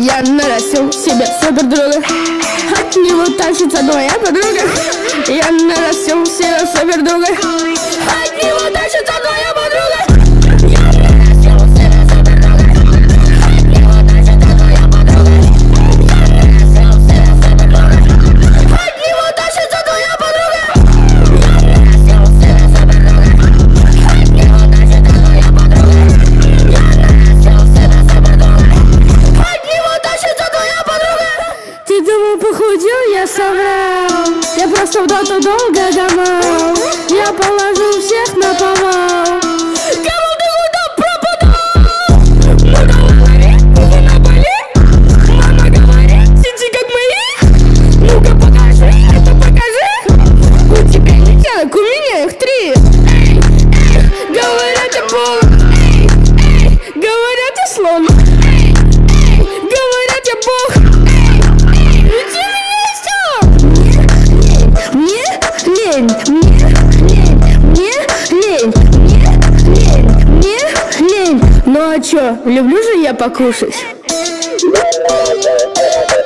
Я нарастил себе супердрога, от него тащится моя подруга. Я нарастил себе супердрога, от него тащится моя подруга. Я нарастил себе супердрога, от него тащится моя подруга. Я нарастил себе супердрога, от него тащится моя подруга. Я нарастил себе супердрога, от него тащится моя подруга. Я нарастил себе супердрога, от него тащится твоя подруга. Ты думал, похудел, я соврал. Я просто в доту долго гамал. Я положил всех на повал. Кому ты куда пропадал? Ну говори, ты на боли. Мама говорит, сиди как мои. Ну-ка покажи, это покажи. У тебя не телок, у меня их 3. Эй, говорят, я полон. Эй, говорят, я слон. Говорят, я бог. Уйди меня все. Мне лень, мне лень. Ну а чё, люблю же я покушать.